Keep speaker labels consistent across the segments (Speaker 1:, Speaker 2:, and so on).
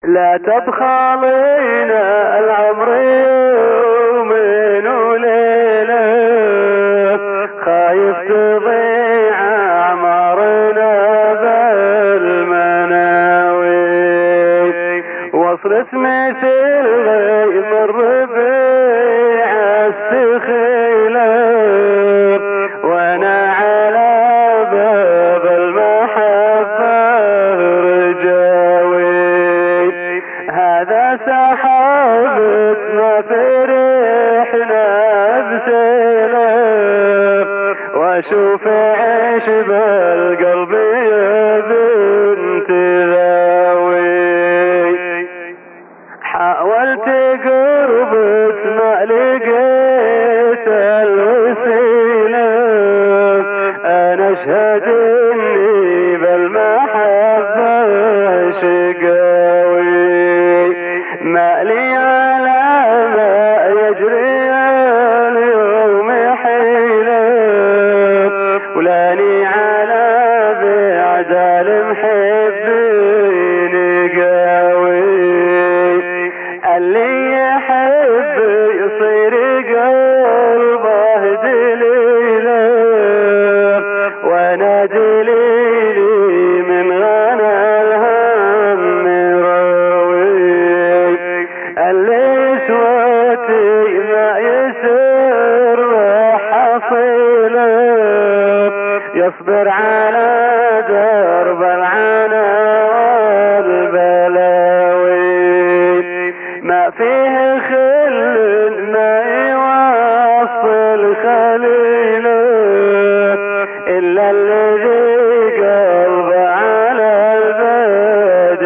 Speaker 1: لا تبخلينا العمر يوم وليلة، خايف تضيع أعمارنا بالمناوي. وصلت مثل غيم الربيع استخيلة، وانا على باب المحبة رجاوي. هذا سحابتنا فرحنا بسلام، واشوف عيش بالقلب يا بنت ذاوي. حاولت قربت ما لقيت الوسيلة، انا اشهد اني بالمحبة شقاوي. ما لي على ما يجري اليوم حيلة، ولاني على بعد المحبين قاوي. اللي يحب يصير قلبه دليله، وانا دليلي من غنى الهم راوي. اللي يسوتي ما يسر حصيله، يصبر على درب العنا والبلاوي. ما فيه خل ما يوصل خليله، إلا الذي قلب على الباد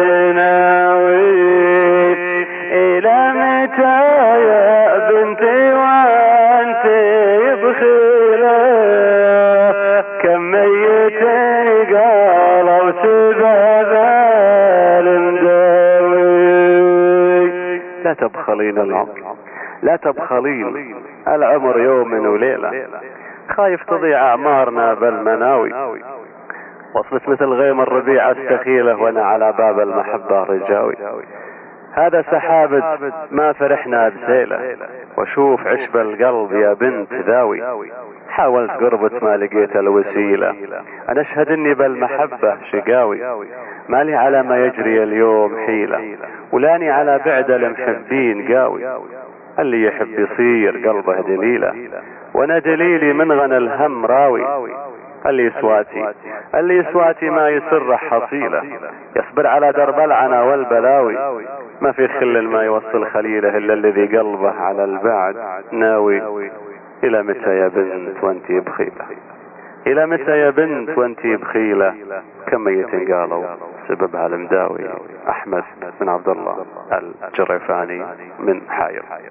Speaker 1: ناوي. إلى متى يا بنتي وانتي بخيله، كم ميت قالوا سبب المداوي. لا تبخلين العمر، لا تبخلين العمر يوم وليلة، خايف تضيع أعمارنا بالمناوي. وصلت مثل غيم الربيع استخيلة، وانا على باب المحبة رجاوي. هذا سحابة ما فرحنا بسيلة، وشوف عشب القلب يا بنت ذاوي. حاولت قربت ما لقيت الوسيلة، انا اشهد اني بالمحبة شقاوي. مالي على ما يجري اليوم حيلة، ولاني على بعد المحبين قاوي. اللي يحب يصير قلبه دليلة، وانا دليلي من غنى الهم راوي. اللي يسواتي ما يسر حصيلة، يصبر على درب العنا والبلاوي. ما في خل ما يوصل خليله، الا الذي قلبه على البعد ناوي. الى متى يا بنت وانتي بخيلة، الى متى يا بنت وانتي بخيلة، كم ميت قالوا سببها المداوي. احمد بن عبد الله الجريفاني من حاير.